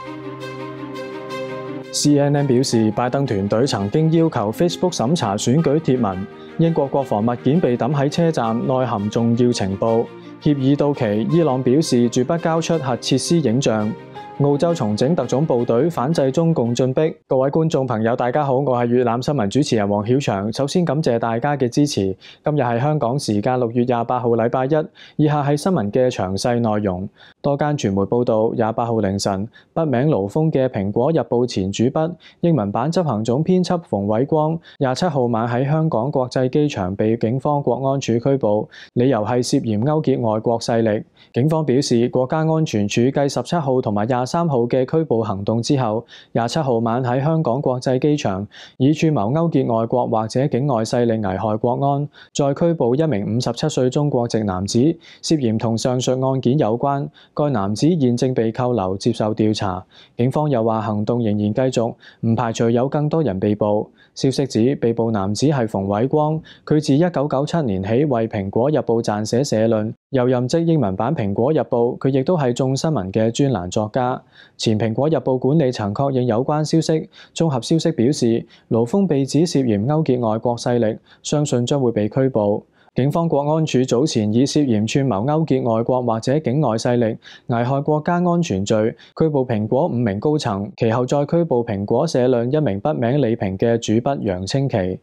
CNN 表示，拜登團隊曾經要求 Facebook 審查選舉貼文，英國國防物件被抌喺車站，內含重要情報。協議到期，伊朗表示絕不交出核設施影像。澳洲重整特種部隊反制中共進逼。各位觀眾朋友，大家好，我係粵覽新聞主持人黃曉翔。首先感謝大家嘅支持。今日係香港時間6月28號禮拜一，以下係新聞嘅詳細內容。多間傳媒報道，28號凌晨，筆名盧峰嘅《蘋果日報》前主筆、英文版執行總編輯馮偉光，27號晚喺香港國際機場被警方國安處拘捕，理由係涉嫌勾結外國勢力。警方表示，國家安全處繼17號同埋23號嘅拘捕行動之後，27號晚喺香港國際機場以串謀勾結外國或者境外勢力危害國安，再拘捕一名57歲中國籍男子，涉嫌同上述案件有關。該男子現正被扣留接受調查。警方又話行動仍然繼續，唔排除有更多人被捕。消息指被捕男子係馮偉光，佢自1997年起為《蘋果日報》撰寫社論，又任職英文版《蘋果日報》，佢亦都係眾新聞嘅專欄作家。前《蘋果日報》管理層確認有關消息。綜合消息表示，盧峰被指涉嫌勾結外國勢力，相信將會被拘捕。警方國安處早前以涉嫌串謀勾結外國或者境外勢力危害國家安全罪拘捕蘋果5名高層，其後再拘捕蘋果社論一名筆名李平嘅主筆楊清奇。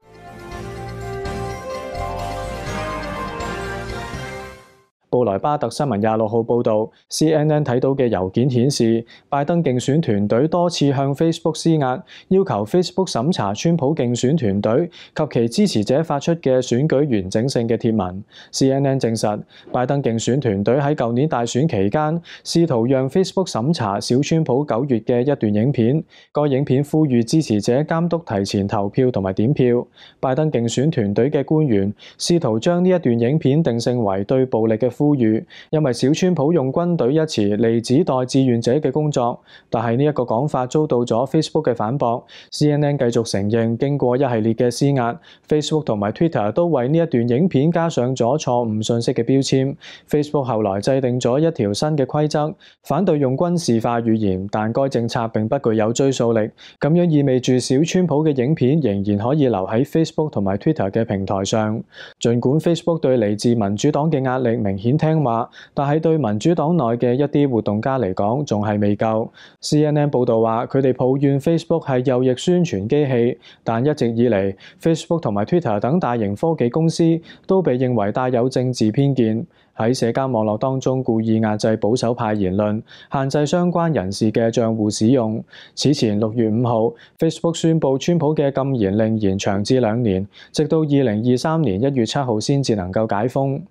布萊巴特新聞26號報導 ，CNN 睇到嘅郵件顯示，拜登競選團隊多次向 Facebook 施壓，要求 Facebook 審查川普競選團隊及其支持者發出嘅選舉完整性嘅貼文。CNN 證實，拜登競選團隊喺舊年大選期間，試圖讓 Facebook 審查小川普9月嘅一段影片。該影片呼籲支持者監督提前投票同埋點票。拜登競選團隊嘅官員試圖將呢一段影片定性為對暴力嘅呼籲，因為小川普用軍隊一詞嚟指代志願者嘅工作，但係呢一個講法遭到咗 Facebook 嘅反駁。CNN 繼續承認，經過一系列嘅施壓 ，Facebook 同埋 Twitter 都為呢一段影片加上咗錯誤信息嘅標籤。Facebook 後來制定咗一條新嘅規則，反對用軍事化語言，但該政策並不具有追溯力。咁樣意味住小川普嘅影片仍然可以留喺 Facebook 同埋 Twitter 嘅平台上。儘管 Facebook 對嚟自民主黨嘅壓力明顯聽話，但係對民主黨內嘅一啲活動家嚟講，仲係未夠。CNN 報導話，佢哋抱怨 Facebook 係右翼宣傳機器，但一直以嚟 Facebook 同埋 Twitter 等大型科技公司都被認為帶有政治偏見，喺社交網絡當中故意壓制保守派言論，限制相關人士嘅帳戶使用。此前6月5號 ，Facebook 宣布川普嘅禁言令延長至2年，直到2023年1月7號先至能夠解封。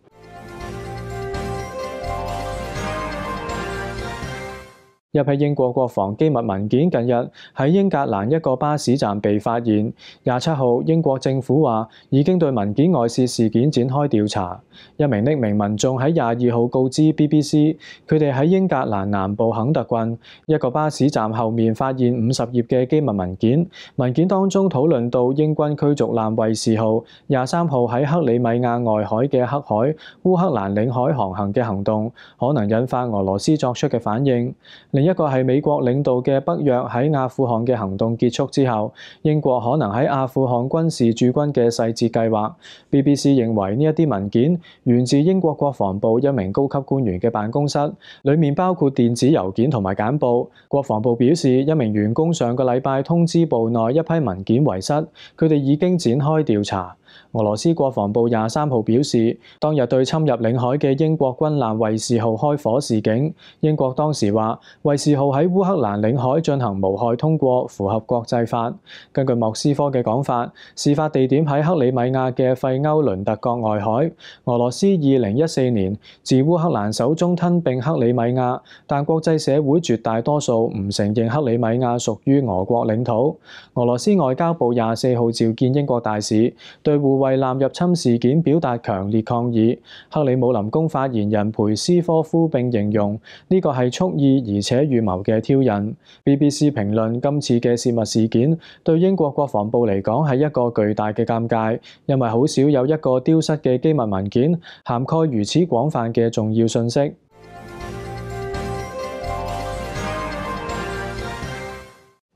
一批英國國防機密文件近日喺英格蘭一個巴士站被發現。27號，英國政府話已經對文件外泄事件展開調查。一名匿名民眾喺22號告知 BBC， 佢哋喺英格蘭南部肯特郡一個巴士站後面發現50頁嘅機密文件。文件當中討論到英軍驅逐艦衛士號23號喺克里米亞外海嘅黑海、烏克蘭領海航行嘅行動，可能引發俄羅斯作出嘅反應。另一個係美國領導嘅北約喺阿富汗嘅行動結束之後，英國可能喺阿富汗軍事駐軍嘅細節計劃。BBC 認為呢一啲文件源自英國國防部一名高級官員嘅辦公室，裡面包括電子郵件同埋簡報。國防部表示，一名員工上個禮拜通知部內一批文件遺失，佢哋已經展開調查。俄羅斯國防部23號表示，當日對侵入領海嘅英國軍艦衛士號開火示警。英國當時話，衛士號喺烏克蘭領海進行無害通過，符合國際法。根據莫斯科嘅講法，事發地點喺克里米亞嘅費歐倫特角外海。俄羅斯2014年自烏克蘭手中吞併克里米亞，但國際社會絕大多數唔承認克里米亞屬於俄國領土。俄羅斯外交部24號召見英國大使，對護衛艦入侵事件表達強烈抗議。克里姆林宮發言人佩斯科夫並形容呢個係蓄意而且預謀嘅挑釁。BBC 評論今次嘅泄密事件對英國國防部嚟講係一個巨大嘅尷尬，因為好少有一個丟失嘅機密文件涵蓋如此廣泛嘅重要信息。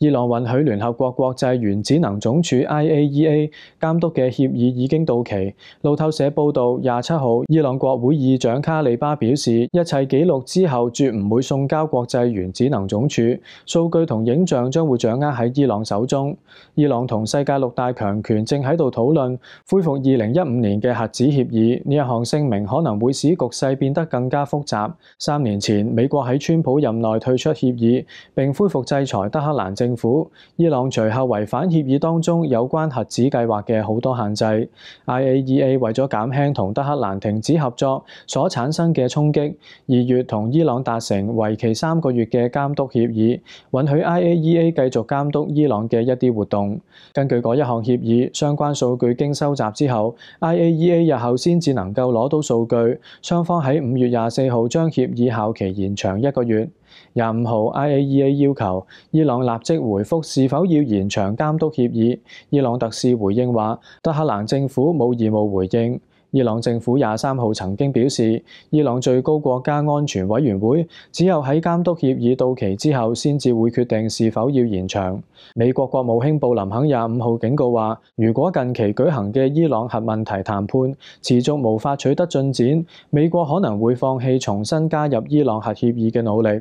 伊朗允許聯合國國際原子能總署 IAEA 監督嘅協議已經到期。路透社報導，27號，伊朗國會議長卡里巴表示，一切記錄之後絕唔會送交國際原子能總署，數據同影像將會掌握喺伊朗手中。伊朗同世界6大強權正喺度討論恢復2015年嘅核子協議，呢一項聲明可能會使局勢變得更加複雜。3年前，美國喺川普任內退出協議，並恢復制裁德黑蘭政府。伊朗隨後違反協議當中有關核子計劃嘅好多限制。IAEA 為咗減輕同德黑蘭停止合作所產生嘅衝擊，2月同伊朗達成為期3個月嘅監督協議，允許 IAEA 繼續監督伊朗嘅一啲活動。根據嗰一項協議，相關數據經收集之後， IAEA 日後先至能夠攞到數據。雙方喺5月24號將協議效期延長1個月。25號 IAEA 要求伊朗立即回覆是否要延長監督協議。伊朗特使回應話，德黑蘭政府冇義務回應。伊朗政府23號曾經表示，伊朗最高國家安全委員會只有喺監督協議到期之後先至會決定是否要延長。美國國務卿布林肯25號警告話，如果近期舉行嘅伊朗核問題談判持續無法取得進展，美國可能會放棄重新加入伊朗核協議嘅努力。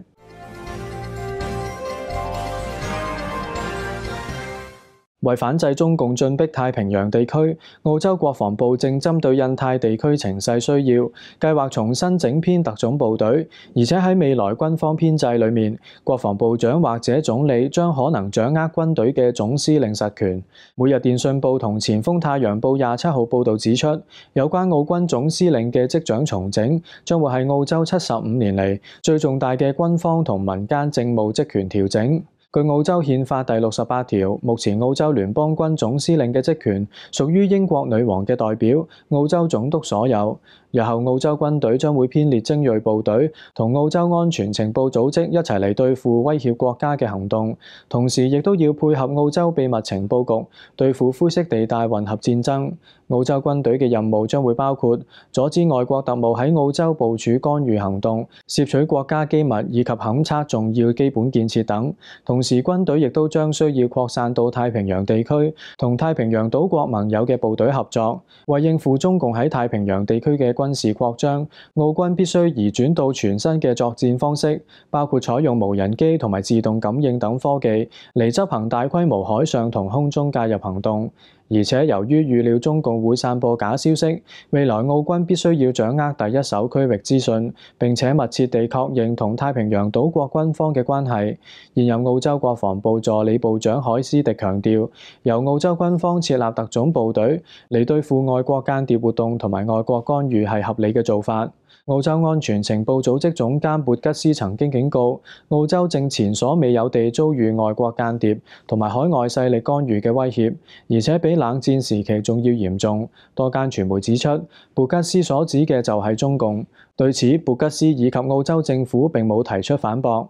為反制中共進逼太平洋地區，澳洲國防部正針對印太地區情勢需要，計劃重新整編特種部隊，而且喺未來軍方編制裏面，國防部長或者總理將可能掌握軍隊嘅總司令實權。每日電訊報同前鋒太陽報27號報導指出，有關澳軍總司令嘅職掌重整，將會係澳洲75年嚟最重大嘅軍方同民間政務職權調整。據澳洲憲法第68條，目前澳洲聯邦軍總司令嘅職權屬於英國女王嘅代表澳洲總督所有。日後澳洲軍隊將會編列精鋭部隊，同澳洲安全情報組織一齊嚟對付威脅國家嘅行動，同時亦都要配合澳洲秘密情報局對付灰色地帶混合戰爭。澳洲軍隊嘅任務將會包括阻止外國特務喺澳洲部署干預行動、攝取國家機密以及勘測重要基本建設等。同時，軍隊亦都將需要擴散到太平洋地區，同太平洋島國盟友嘅部隊合作，為應付中共喺太平洋地區嘅軍事擴張，澳軍必須移轉到全新嘅作戰方式，包括採用無人機同埋自動感應等科技嚟執行大規模海上同空中介入行動。而且由於預料中共會散播假消息，未來澳軍必須要掌握第一手區域資訊，並且密切地確認同太平洋島國軍方嘅關係。現任澳洲國防部助理部長海斯迪強調，由澳洲軍方設立特種部隊嚟對付外國間諜活動同埋外國干預係合理嘅做法。澳洲安全情報組織總監勃吉斯曾經警告，澳洲正前所未有地遭遇外國間諜同埋海外勢力干預嘅威脅，而且比冷戰時期仲要嚴重。多間傳媒指出，勃吉斯所指嘅就係中共。對此，勃吉斯以及澳洲政府並冇提出反駁。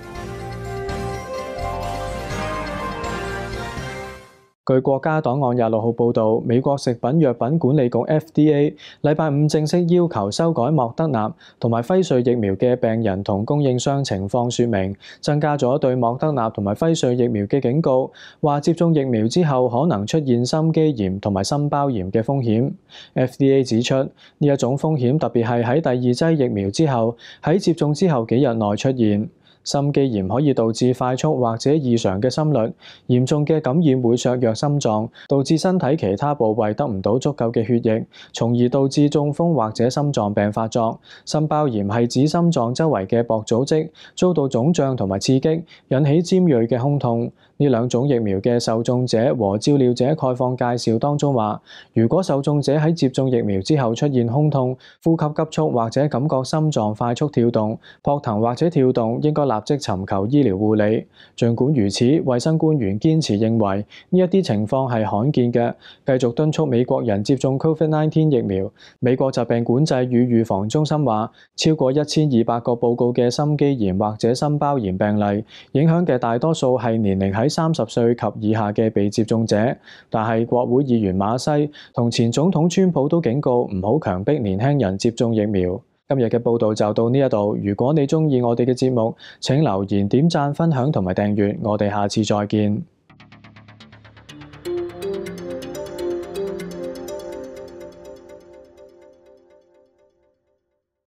據國家檔案26號報導，美國食品藥品管理局 FDA 禮拜五正式要求修改莫德納同埋輝瑞疫苗嘅病人同供應商情況說明，增加咗對莫德納同埋輝瑞疫苗嘅警告，話接種疫苗之後可能出現心肌炎同埋心包炎嘅風險。FDA 指出，呢一種風險特別係喺第二劑疫苗之後，喺接種之後幾日內出現。心肌炎可以導致快速或者異常嘅心率，嚴重嘅感染會削弱心臟，導致身體其他部位得唔到足夠嘅血液，從而導致中風或者心臟病發作。心包炎係指心臟周圍嘅薄組織遭到腫脹同埋刺激，引起尖銳嘅胸痛。呢兩種疫苗嘅受種者和照料者概況介紹當中話，如果受種者喺接種疫苗之後出現胸痛、呼吸急促或者感覺心臟快速跳動、撲騰或者跳動，應該立即尋求醫療護理。儘管如此，衛生官員堅持認為呢一啲情況係罕見嘅，繼續敦促美國人接種 COVID-19 疫苗。美國疾病管制與預防中心話，超過1200個報告嘅心肌炎或者心包炎病例，影響嘅大多數係年齡喺30歲及以下嘅被接種者。但係國會議員馬西同前總統川普都警告唔好強迫年輕人接種疫苗。 今日嘅報道就到呢一度。如果你鍾意我哋嘅節目，請留言、點讚、分享同埋訂閱。我哋下次再見。